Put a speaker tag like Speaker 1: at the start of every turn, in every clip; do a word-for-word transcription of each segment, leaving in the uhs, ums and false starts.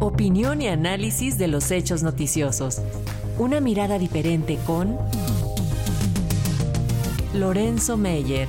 Speaker 1: Opinión y análisis de los hechos noticiosos. Una mirada diferente con Lorenzo Meyer.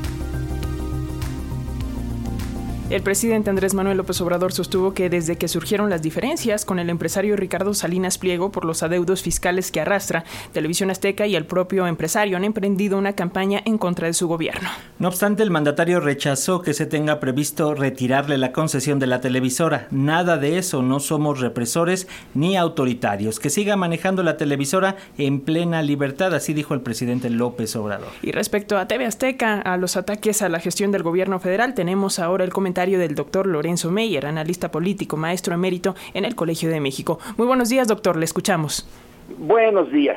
Speaker 2: El presidente Andrés Manuel López Obrador sostuvo que desde que surgieron las diferencias con el empresario Ricardo Salinas Pliego por los adeudos fiscales que arrastra, Televisión Azteca y el propio empresario han emprendido una campaña en contra de su gobierno.
Speaker 3: No obstante, el mandatario rechazó que se tenga previsto retirarle la concesión de la televisora. Nada de eso, no somos represores ni autoritarios. Que siga manejando la televisora en plena libertad, así dijo el presidente López Obrador.
Speaker 2: Y respecto a T V Azteca, a los ataques a la gestión del gobierno federal, tenemos ahora el comentario del doctor Lorenzo Meyer, analista político, maestro emérito en el Colegio de México. Muy buenos días, doctor, le escuchamos.
Speaker 4: Buenos días.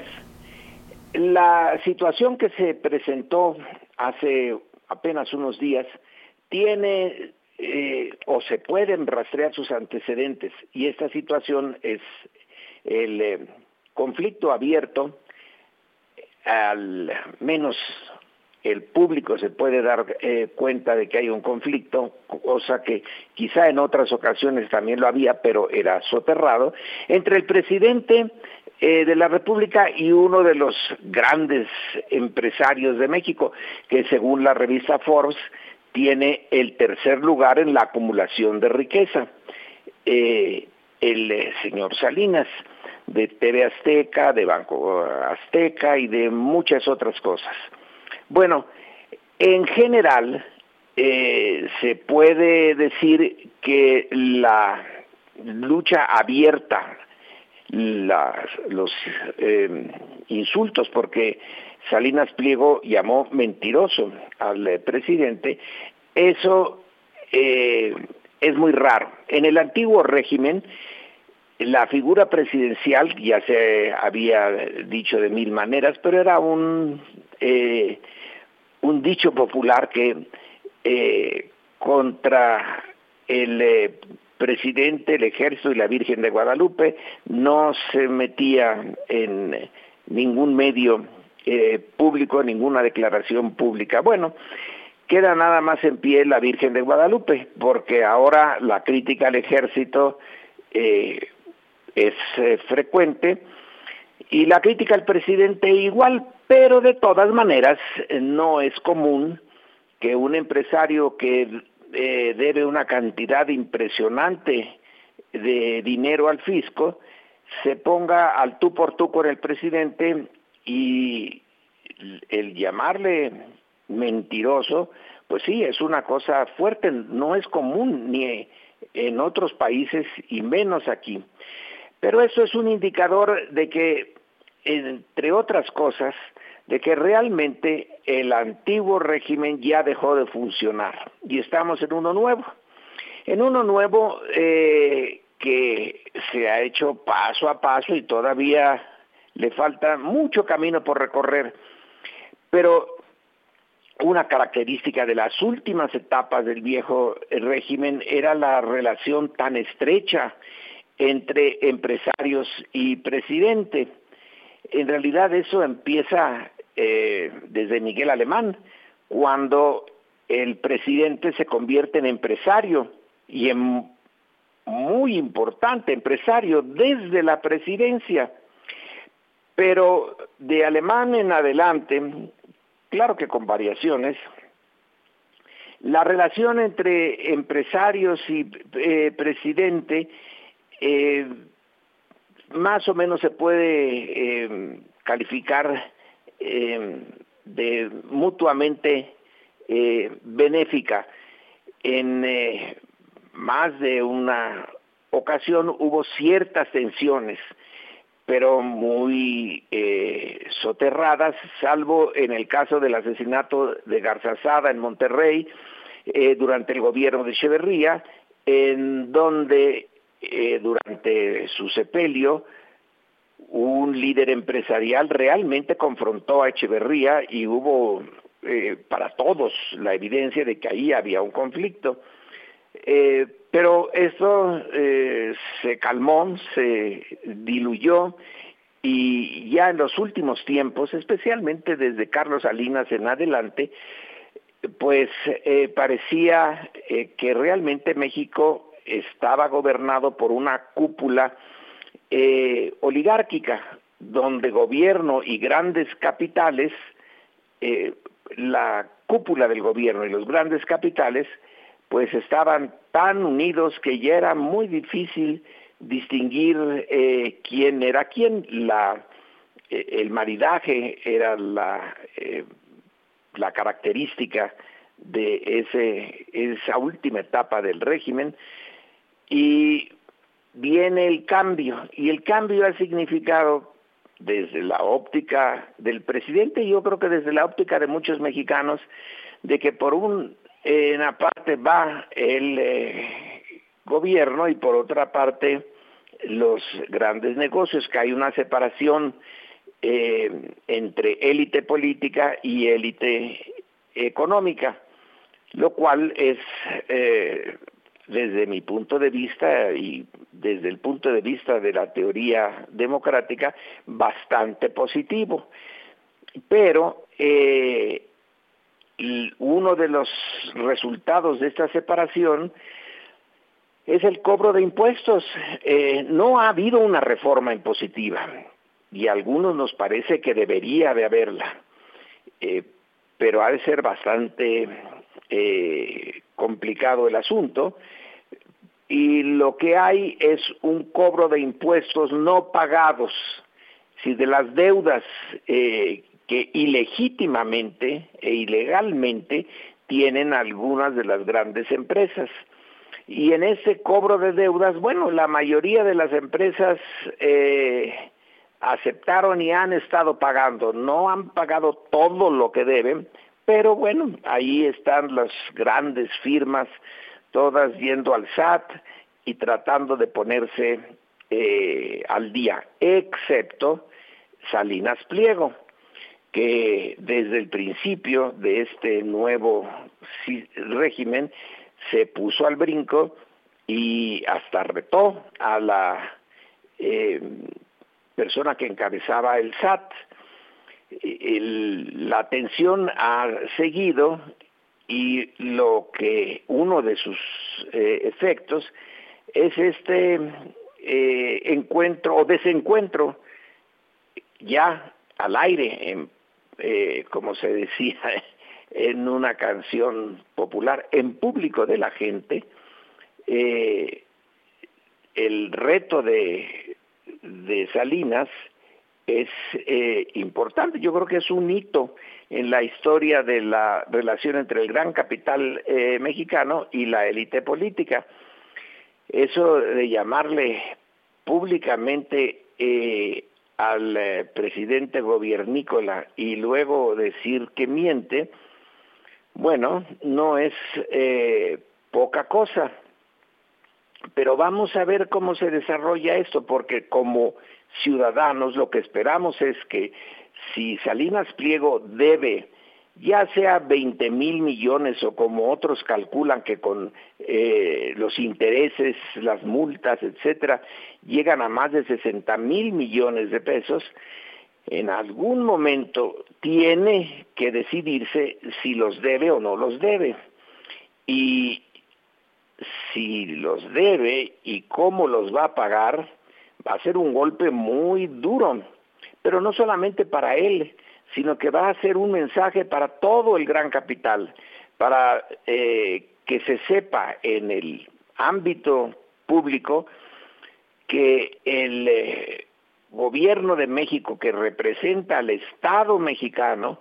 Speaker 4: La situación que se presentó hace apenas unos días tiene eh, o se pueden rastrear sus antecedentes, y esta situación es el eh, conflicto abierto, al menos el público se puede dar eh, cuenta de que hay un conflicto, cosa que quizá en otras ocasiones también lo había, pero era soterrado, entre el presidente eh, de la República y uno de los grandes empresarios de México, que según la revista Forbes tiene el tercer lugar en la acumulación de riqueza, eh, el eh, señor Salinas, de T V Azteca, de Banco Azteca y de muchas otras cosas. Bueno, en general eh, se puede decir que la lucha abierta, las, los eh, insultos, porque Salinas Pliego llamó mentiroso al eh, presidente, eso eh, es muy raro. En el antiguo régimen, la figura presidencial, ya se había dicho de mil maneras, pero era un eh, un dicho popular que eh, contra el eh, presidente, el ejército y la Virgen de Guadalupe no se metía en ningún medio eh, público, ninguna declaración pública. Bueno, queda nada más en pie la Virgen de Guadalupe, porque ahora la crítica al ejército eh, es eh, frecuente, y la crítica al presidente igual, pero de todas maneras no es común que un empresario que eh, debe una cantidad impresionante de dinero al fisco se ponga al tú por tú con el presidente, y el llamarle mentiroso, pues sí, es una cosa fuerte, no es común ni en otros países y menos aquí. Pero eso es un indicador de que, entre otras cosas, de que realmente el antiguo régimen ya dejó de funcionar y estamos en uno nuevo. En uno nuevo eh, que se ha hecho paso a paso y todavía le falta mucho camino por recorrer. Pero una característica de las últimas etapas del viejo régimen era la relación tan estrecha entre empresarios y presidente. En realidad eso empieza eh, desde Miguel Alemán, cuando el presidente se convierte en empresario, y en muy importante empresario desde la presidencia. Pero de Alemán en adelante, claro que con variaciones, la relación entre empresarios y eh, presidente Eh, más o menos se puede eh, calificar eh, de mutuamente eh, benéfica. En eh, más de una ocasión hubo ciertas tensiones, pero muy eh, soterradas, salvo en el caso del asesinato de Garzazada en Monterrey eh, durante el gobierno de Echeverría, en donde Eh, durante su sepelio, un líder empresarial realmente confrontó a Echeverría y hubo eh, para todos la evidencia de que ahí había un conflicto. Eh, pero esto eh, se calmó, se diluyó, y ya en los últimos tiempos, especialmente desde Carlos Salinas en adelante, pues eh, parecía eh, que realmente México estaba gobernado por una cúpula eh, oligárquica, donde gobierno y grandes capitales, eh, la cúpula del gobierno y los grandes capitales, pues estaban tan unidos que ya era muy difícil distinguir eh, quién era quién. La, eh, el maridaje era la, eh, la característica de ese, esa última etapa del régimen, y viene el cambio, y el cambio ha significado, desde la óptica del presidente, y yo creo que desde la óptica de muchos mexicanos, de que por un, eh, una parte va el eh, gobierno y por otra parte los grandes negocios, que hay una separación eh, entre élite política y élite económica, lo cual es, eh, desde mi punto de vista y desde el punto de vista de la teoría democrática, bastante positivo. Pero eh, uno de los resultados de esta separación es el cobro de impuestos. Eh, no ha habido una reforma impositiva, y a algunos nos parece que debería de haberla, eh, pero ha de ser bastante eh, complicado el asunto, y lo que hay es un cobro de impuestos no pagados, si de las deudas eh, que ilegítimamente e ilegalmente tienen algunas de las grandes empresas. Y en ese cobro de deudas, bueno, la mayoría de las empresas eh, aceptaron y han estado pagando. No han pagado todo lo que deben, pero bueno, ahí están las grandes firmas, todas yendo al S A T y tratando de ponerse eh, al día, excepto Salinas Pliego, que desde el principio de este nuevo régimen se puso al brinco y hasta retó a la eh, persona que encabezaba el S A T. El, la atención ha seguido, y lo que uno de sus eh, efectos es este eh, encuentro o desencuentro ya al aire, en, eh, como se decía en una canción popular, en público de la gente. Eh, el reto de, de Salinas es eh, importante. Yo creo que es un hito en la historia de la relación entre el gran capital eh, mexicano y la élite política. Eso de llamarle públicamente eh, al eh, presidente gobiernícola y luego decir que miente, bueno, no es eh, poca cosa. Pero vamos a ver cómo se desarrolla esto, porque como ciudadanos lo que esperamos es que si Salinas Pliego debe, ya sea veinte mil millones o como otros calculan que con eh, los intereses, las multas, etcétera, llegan a más de sesenta mil millones de pesos, en algún momento tiene que decidirse si los debe o no los debe. Y si los debe y cómo los va a pagar, va a ser un golpe muy duro, pero no solamente para él, sino que va a ser un mensaje para todo el gran capital, para eh, que se sepa en el ámbito público que el eh, gobierno de México, que representa al Estado mexicano,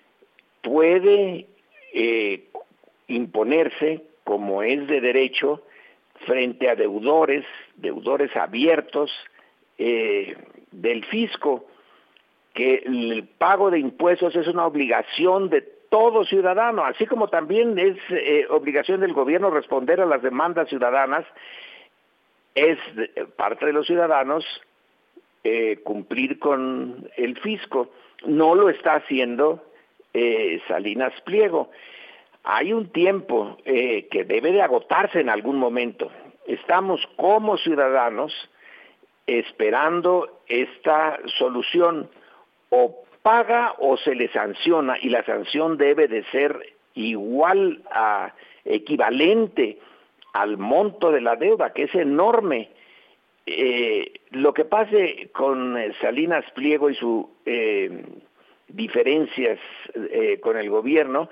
Speaker 4: puede eh, imponerse como es de derecho frente a deudores, deudores abiertos eh, del fisco, que el pago de impuestos es una obligación de todo ciudadano, así como también es eh, obligación del gobierno responder a las demandas ciudadanas, es de, parte de los ciudadanos eh, cumplir con el fisco. No lo está haciendo eh, Salinas Pliego. Hay un tiempo eh, que debe de agotarse en algún momento. Estamos como ciudadanos esperando esta solución. O paga o se le sanciona, y la sanción debe de ser igual a, equivalente al monto de la deuda, que es enorme. Eh, lo que pase con Salinas Pliego y sus eh, diferencias eh, con el gobierno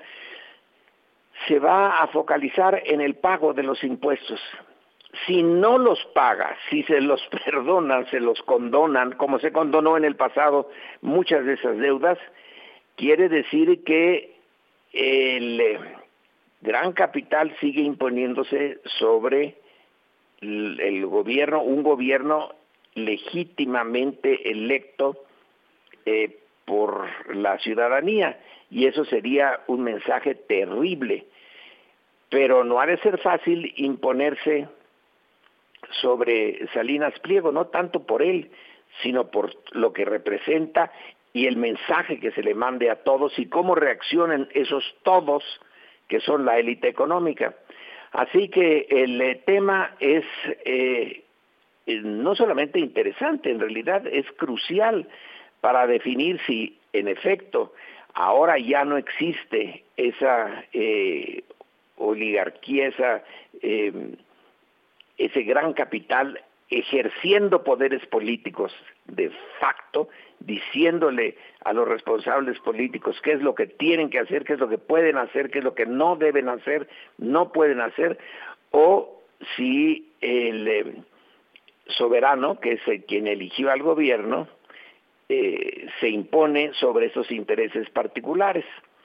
Speaker 4: se va a focalizar en el pago de los impuestos. Si no los paga, si se los perdonan, se los condonan, como se condonó en el pasado muchas de esas deudas, quiere decir que el gran capital sigue imponiéndose sobre el, el gobierno, un gobierno legítimamente electo eh, por la ciudadanía, y eso sería un mensaje terrible. Pero no ha de ser fácil imponerse sobre Salinas Pliego, no tanto por él, sino por lo que representa y el mensaje que se le mande a todos y cómo reaccionan esos todos que son la élite económica. Así que el eh, tema es eh, no solamente interesante, en realidad es crucial para definir si en efecto ahora ya no existe esa eh, oligarquía, esa, eh, ese gran capital ejerciendo poderes políticos de facto, diciéndole a los responsables políticos qué es lo que tienen que hacer, qué es lo que pueden hacer, qué es lo que no deben hacer, no pueden hacer, o si el eh, soberano, que es el quien eligió al gobierno, eh, se impone sobre esos intereses particulares.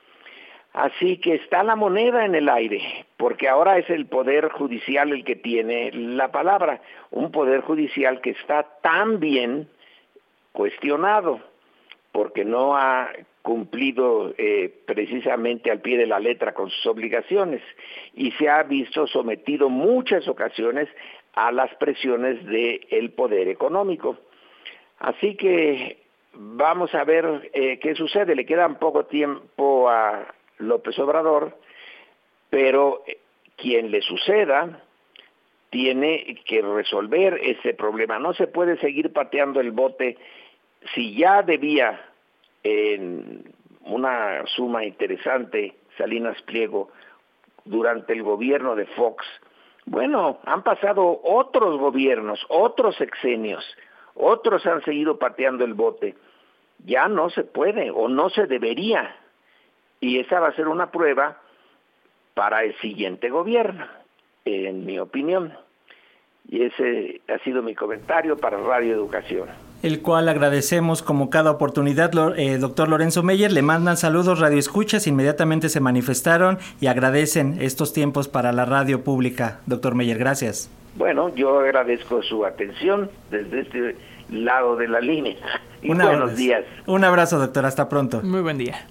Speaker 4: Así que está la moneda en el aire, porque ahora es el Poder Judicial el que tiene la palabra, un Poder Judicial que está también cuestionado, porque no ha cumplido eh, precisamente al pie de la letra con sus obligaciones, y se ha visto sometido muchas ocasiones a las presiones del poder económico. Así que vamos a ver eh, qué sucede. Le queda poco tiempo a López Obrador, pero quien le suceda tiene que resolver ese problema. No se puede seguir pateando el bote. Si ya debía en una suma interesante Salinas Pliego durante el gobierno de Fox, bueno, han pasado otros gobiernos, otros sexenios, otros han seguido pateando el bote. Ya no se puede o no se debería. Y esa va a ser una prueba para el siguiente gobierno, en mi opinión. Y ese ha sido mi comentario para Radio Educación.
Speaker 3: El cual agradecemos como cada oportunidad, eh, doctor Lorenzo Meyer. Le mandan saludos Radio Escuchas, inmediatamente se manifestaron y agradecen estos tiempos para la radio pública. Doctor Meyer, gracias.
Speaker 4: Bueno, yo agradezco su atención desde este lado de la línea. Y
Speaker 3: Un
Speaker 4: buenos
Speaker 3: abrazo.
Speaker 4: días.
Speaker 3: Un abrazo, doctor. Hasta pronto.
Speaker 2: Muy buen día.